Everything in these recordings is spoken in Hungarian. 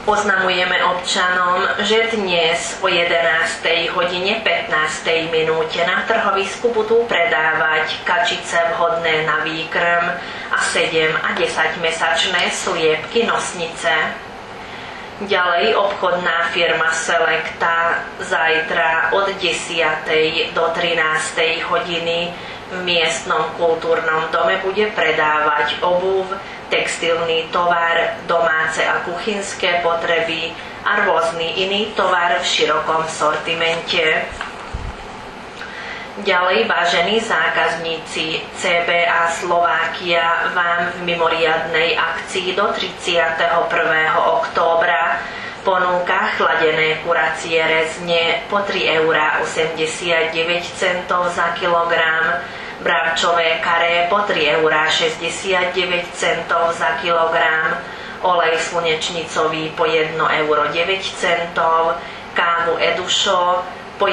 Oznamujeme občanom, že dnes o 11. hodine 15. minúte na trhovisku budú predávať kačice vhodné na výkrm a 7 a 10 mesačné sliepky nosnice. Ďalej obchodná firma Selecta zajtra od 10. do 13. hodiny v miestnom kultúrnom dome bude predávať obuv, textilný tovar, domáce a kuchynské potreby a rôzny iný tovar v širokom sortimente. Ďalej, vážení zákazníci, CBA Slovákia vám v mimoriadnej akcii do 31. októbra ponúka chladené kuracie rezne po 3,89 € za kilogram, bravčové karé po 3,69 € za kilogram, olej slnečnicový po 1,09 €, kávu Edušo po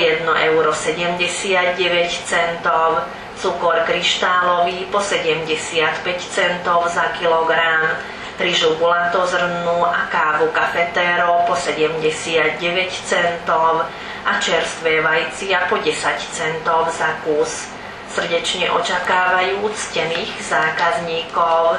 1,79 €, cukor kryštálový po 75 centov za kilogram, ryžu gulatozrnnú a kávu Cafetero po 79 centov a čerstvé vajcia po 10 centov za kus. Srdečne očakávajú ctených zákazníkov.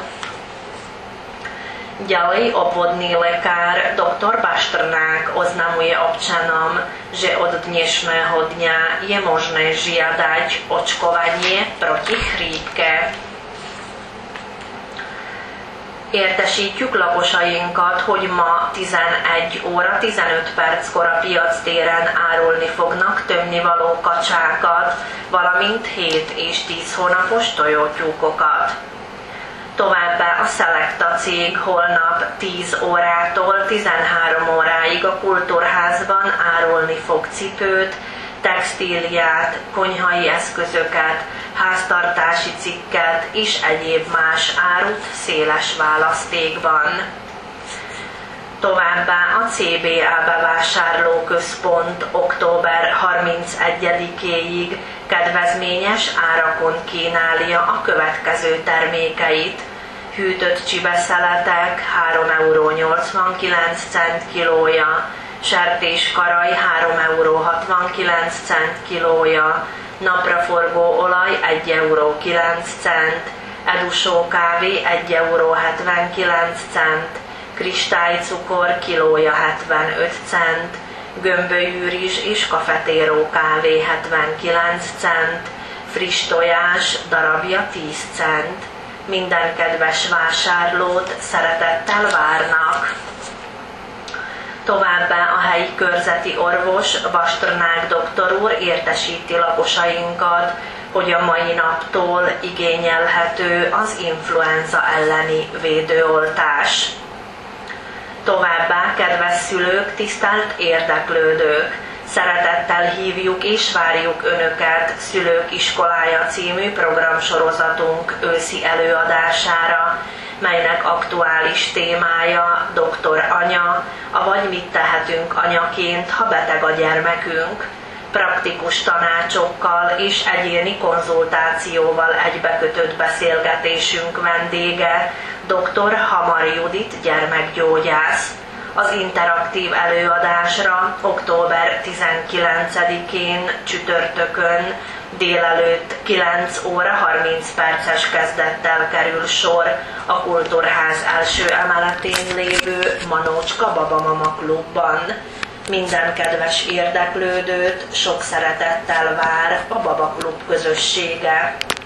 Ďalej obvodný lekár dr. Baštrnák oznamuje občanom, že od dnešného dňa je možné žiadať očkovanie proti chrípke. Értesítjük lakosainkat, hogy ma 11 óra 15 perckor a piactéren árulni fognak tömnivaló kacsákat, valamint 7 és 10 hónapos tojótyúkokat. Továbbá a Selecta cég holnap 10 órától 13 óráig a Kultúrházban árulni fog cipőt, textíliát, konyhai eszközöket, háztartási cikket és egyéb más árut széles választékban. Továbbá a CBA bevásárlóközpont október 31-éig kedvezményes árakon kínálja a következő termékeit. Hűtött csibeszeletek 3,89 € kilója, sertéskaraj 3,69 € kilója, napraforgó olaj 1,09 €, Edušó kávé 1,79 €, kristálycukor kilója 75 cent, gömbölyűrizs és Cafetero kávé 79 cent, friss tojás darabja 10 cent. Minden kedves vásárlót szeretettel várnak. Továbbá a helyi körzeti orvos Bastrnák doktor úr értesíti lakosainkat, hogy a mai naptól igényelhető az influenza elleni védőoltás. Továbbá, kedves szülők, tisztelt érdeklődők! Szeretettel hívjuk és várjuk Önöket Szülők Iskolája című programsorozatunk őszi előadására, melynek aktuális témája Doktor Anya, avagy mit tehetünk anyaként, ha beteg a gyermekünk. Praktikus tanácsokkal és egyéni konzultációval egybekötött beszélgetésünk vendége dr. Hamar Judit gyermekgyógyász. Az interaktív előadásra október 19-én csütörtökön délelőtt 9 óra 30 perces kezdettel kerül sor a Kultúrház első emeletén lévő Manócska Babamama klubban. Minden kedves érdeklődőt sok szeretettel vár a Baba Klub közössége.